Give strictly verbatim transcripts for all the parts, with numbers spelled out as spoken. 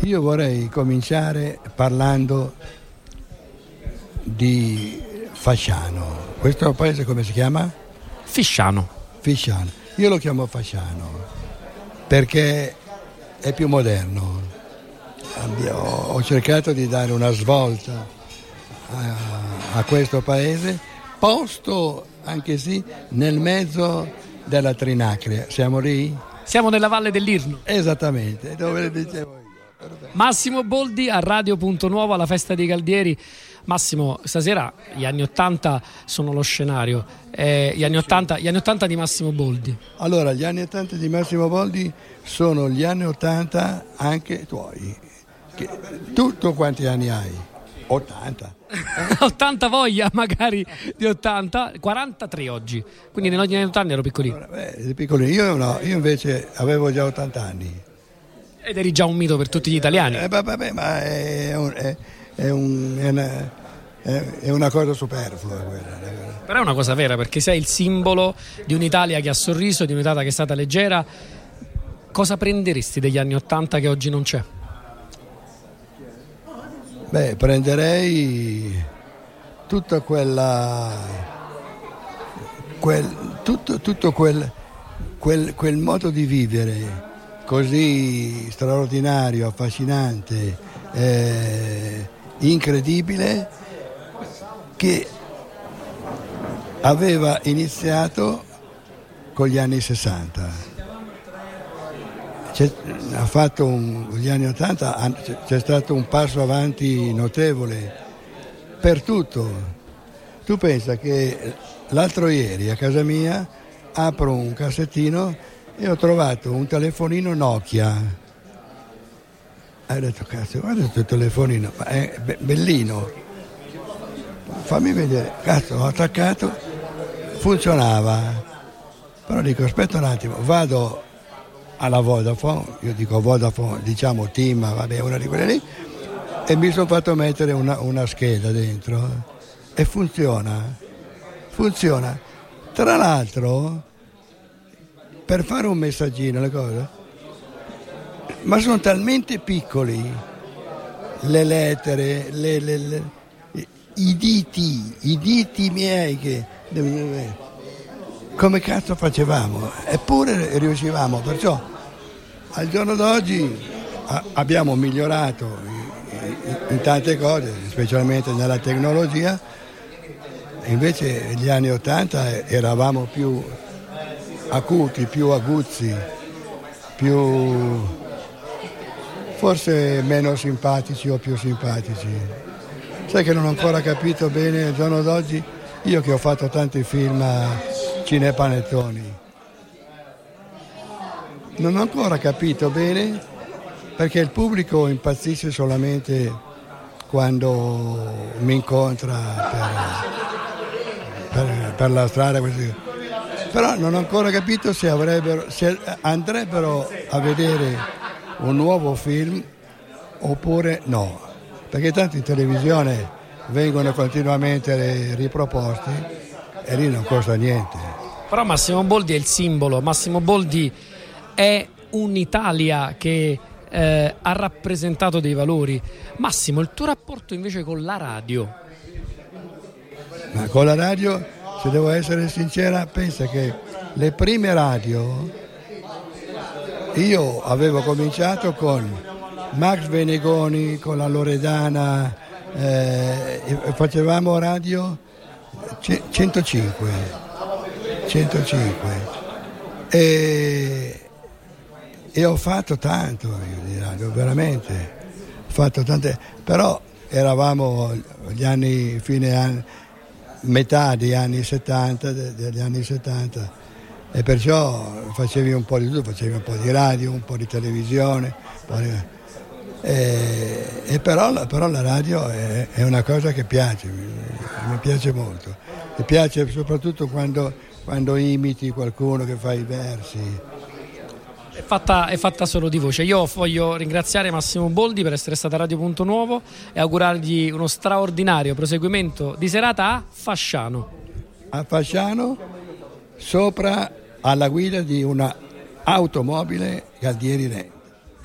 io vorrei cominciare parlando di Fasciano. Questo paese come si chiama? Fisciano. Fisciano. Io lo chiamo Fasciano perché è più moderno. Ho cercato di dare una svolta a, a questo paese, posto anche sì nel mezzo della Trinacria. Siamo lì? Siamo nella Valle dell'Irno. Esattamente, dove le dicevo io. Perfetto. Massimo Boldi a Radio Punto Nuovo alla Festa dei Galdieri. Massimo, stasera gli anni Ottanta sono lo scenario, eh, gli anni Ottanta, gli anni Ottanta di Massimo Boldi. Allora, gli anni Ottanta di Massimo Boldi sono gli anni Ottanta anche tuoi. Che, tu, tu quanti anni hai? ottanta. ottanta voglia magari di ottanta, quarantatré oggi, quindi negli anni ottanta ero piccolino. Allora, beh, piccolino. Io, no, io invece avevo già ottanta anni. Ed eri già un mito per tutti gli italiani. Eh, vabbè, ma è, un, è, è, un, è, una, è una cosa superflua quella. Però è una cosa vera, perché sei il simbolo di un'Italia che ha sorriso, di un'Italia che è stata leggera. Cosa prenderesti degli anni ottanta che oggi non c'è? Beh, prenderei tutta quella quel, tutto, tutto quel, quel, quel modo di vivere così straordinario, affascinante, eh, incredibile, che aveva iniziato con gli anni sessanta. C'è, ha fatto un, gli anni ottanta c'è stato un passo avanti notevole per tutto. Tu pensa che l'altro ieri a casa mia apro un cassettino e ho trovato un telefonino Nokia. Ho detto, cazzo, guarda questo telefonino, ma è be- bellino. Fammi vedere. Cazzo, l'ho attaccato, funzionava. Però dico, aspetta un attimo, vado alla Vodafone, io dico Vodafone, diciamo Team, vabbè, una di quelle lì, e mi sono fatto mettere una, una scheda dentro e funziona, funziona. Tra l'altro, per fare un messaggino, le cose, ma sono talmente piccoli le lettere, le, le, le, i diti, i diti miei che... Come cazzo facevamo? Eppure riuscivamo, perciò al giorno d'oggi a, abbiamo migliorato in, in tante cose, specialmente nella tecnologia, invece negli anni Ottanta eravamo più acuti, più aguzzi, più forse meno simpatici o più simpatici. Sai che non ho ancora capito bene al giorno d'oggi, io che ho fatto tanti film cinepanettoni, non ho ancora capito bene perché il pubblico impazzisce solamente quando mi incontra per, per, per la strada, così. Però non ho ancora capito se, avrebbero, se andrebbero a vedere un nuovo film oppure no, perché tanto in televisione vengono continuamente riproposti e lì non costa niente. Però Massimo Boldi è il simbolo, Massimo Boldi è un'Italia che eh, ha rappresentato dei valori. Massimo, il tuo rapporto invece con la radio? Ma con la radio, se devo essere sincera, pensa che le prime radio, io avevo cominciato con Max Venegoni, con la Loredana, eh, e facevamo radio centocinque. centocinque e, e ho fatto tanto io di radio, veramente ho fatto tante, però eravamo gli anni fine anni, metà degli anni settanta, degli anni settanta, e perciò facevi un po' di tutto, facevi un po' di radio, un po' di televisione, un po' di, e, e però, però la radio è, è una cosa che piace, mi, mi piace molto, mi piace soprattutto quando quando imiti qualcuno che fa i versi. È fatta, è fatta solo di voce. Io voglio ringraziare Massimo Boldi per essere stato a Radio Punto Nuovo e augurargli uno straordinario proseguimento di serata a Fasciano. A Fasciano, sopra alla guida di una automobile Galdieri Rent.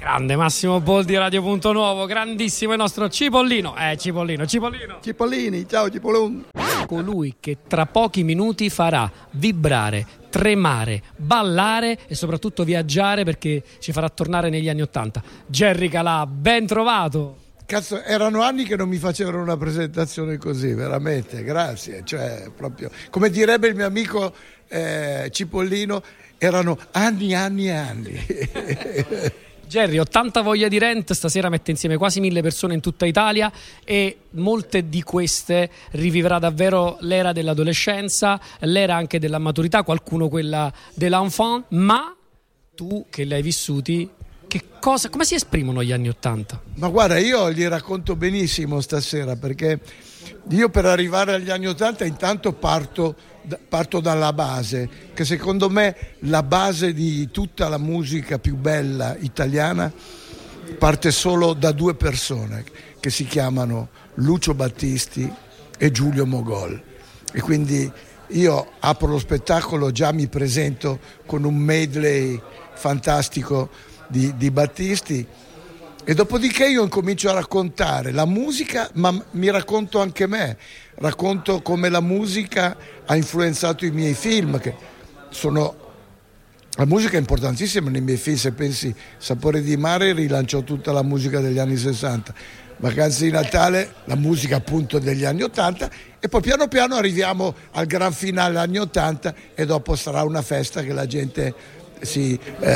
Grande Massimo Boldi, Radio Punto Nuovo, grandissimo il nostro Cipollino. Eh, Cipollino, Cipollino. Cipollini, ciao Cipollone. Colui che tra pochi minuti farà vibrare, tremare, ballare e soprattutto viaggiare, perché ci farà tornare negli anni Ottanta. Jerry Calà, ben trovato. Cazzo, erano anni che non mi facevano una presentazione così, veramente, grazie. Cioè, proprio, come direbbe il mio amico eh, Cipollino, erano anni, anni e anni. Jerry, ottanta voglia di Rent, stasera mette insieme quasi mille persone in tutta Italia e molte di queste rivivrà davvero l'era dell'adolescenza, l'era anche della maturità, qualcuno quella dell'enfant, ma tu che li hai vissuti, che cosa, come si esprimono gli anni ottanta? Ma guarda, io gli racconto benissimo stasera, perché io per arrivare agli anni ottanta intanto parto, parto dalla base, che secondo me la base di tutta la musica più bella italiana parte solo da due persone che si chiamano Lucio Battisti e Giulio Mogol, e quindi io apro lo spettacolo, già mi presento con un medley fantastico di, di Battisti, e dopodiché io incomincio a raccontare la musica, ma mi racconto anche me, racconto come la musica ha influenzato i miei film, che sono, la musica è importantissima nei miei film. Se pensi Sapore di mare, rilanciò tutta la musica degli anni sessanta, Vacanze di Natale, la musica appunto degli anni ottanta, e poi piano piano arriviamo al gran finale anni ottanta, e dopo sarà una festa che la gente sì, eh,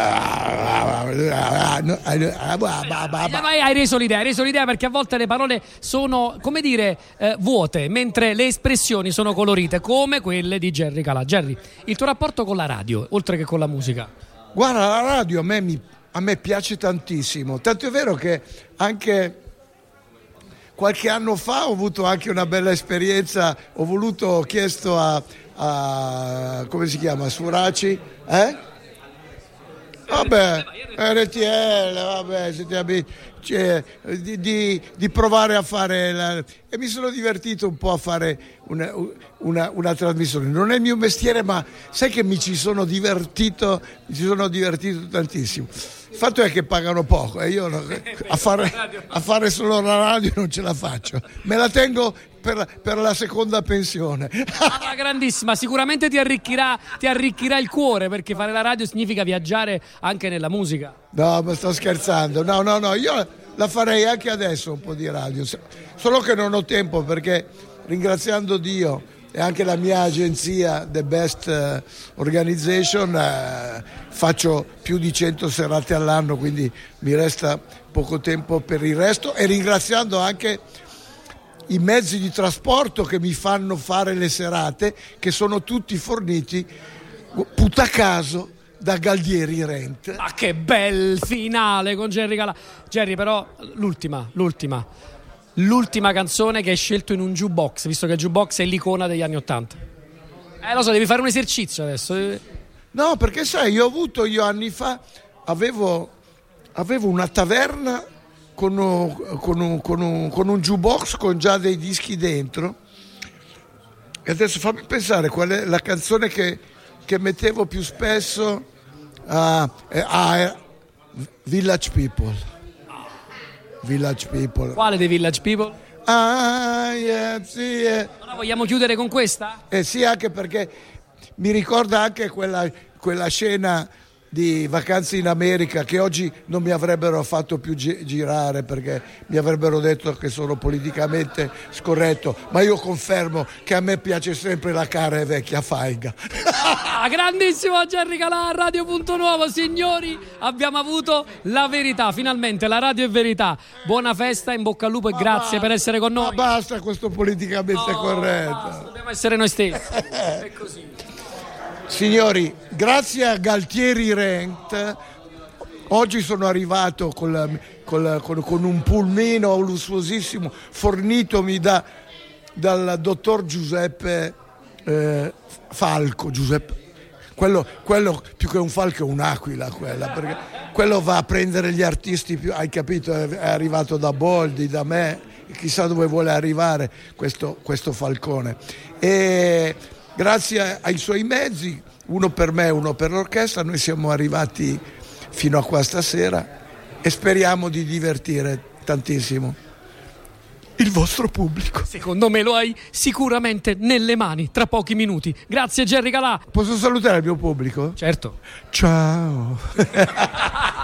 hai reso l'idea, hai reso l'idea perché a volte le parole sono, come dire, eh, vuote, mentre le espressioni sono colorite, come quelle di Jerry Calà. Jerry, il tuo rapporto con la radio, oltre che con la musica? Guarda, la radio a me, mi, a me piace tantissimo, tanto è vero che anche qualche anno fa ho avuto anche una bella esperienza, ho voluto, ho chiesto a, a come si chiama, Suraci, eh? Vabbè, R T L, vabbè, se ti abiti, cioè, di, di, di provare a fare la, e mi sono divertito un po' a fare una, una, una trasmissione. Non è il mio mestiere, ma sai che mi ci sono divertito, mi ci sono divertito tantissimo. Il fatto è che pagano poco e io a fare, a fare solo la radio non ce la faccio, me la tengo per, per la seconda pensione. Ah, grandissima, sicuramente ti arricchirà, ti arricchirà il cuore, perché fare la radio significa viaggiare anche nella musica. No, ma sto scherzando, no, no, no, io la farei anche adesso un po' di radio, solo che non ho tempo, perché ringraziando Dio e anche la mia agenzia The Best Organization eh, faccio più di cento serate all'anno, quindi mi resta poco tempo per il resto, e ringraziando anche i mezzi di trasporto che mi fanno fare le serate, che sono tutti forniti puta caso da Galdieri Rent. Ma che bel finale con Jerry Calà. Jerry, però l'ultima, l'ultima L'ultima canzone che hai scelto in un jukebox, visto che il jukebox è l'icona degli anni Ottanta. Eh, lo so, devi fare un esercizio adesso. No, perché sai, io ho avuto, io anni fa, avevo, avevo una taverna con un, con, un, con, un, con un jukebox con già dei dischi dentro. E adesso fammi pensare qual è la canzone che, che mettevo più spesso. Ah, eh, ah, eh, Village People. Village People. Quale dei Village People? Ah, yeah, sì, yeah. Allora, vogliamo chiudere con questa? Eh sì, anche perché mi ricorda anche quella, quella scena di Vacanze in America che oggi non mi avrebbero fatto più gi- girare perché mi avrebbero detto che sono politicamente scorretto, ma io confermo che a me piace sempre la cara e vecchia faiga. Ah, grandissimo Jerry Calà, Radio Punto Nuovo, signori, abbiamo avuto la verità, finalmente la radio è verità. Buona festa, in bocca al lupo e ma grazie basta, per essere con noi. Ma basta questo politicamente no, corretto. Basta, dobbiamo essere noi stessi. È così. Signori, grazie a Galtieri Rent, oggi sono arrivato col, col, con, con un pulmino lussuosissimo fornitomi da, dal dottor Giuseppe eh, Falco. Giuseppe, quello, quello più che un falco è un'aquila, quella, perché quello va a prendere gli artisti più, hai capito? È arrivato da Boldi, da me, chissà dove vuole arrivare questo, questo falcone. E grazie ai suoi mezzi, uno per me e uno per l'orchestra, noi siamo arrivati fino a qua stasera e speriamo di divertire tantissimo il vostro pubblico. Secondo me lo hai sicuramente nelle mani tra pochi minuti. Grazie Gerry Calà. Posso salutare il mio pubblico? Certo. Ciao.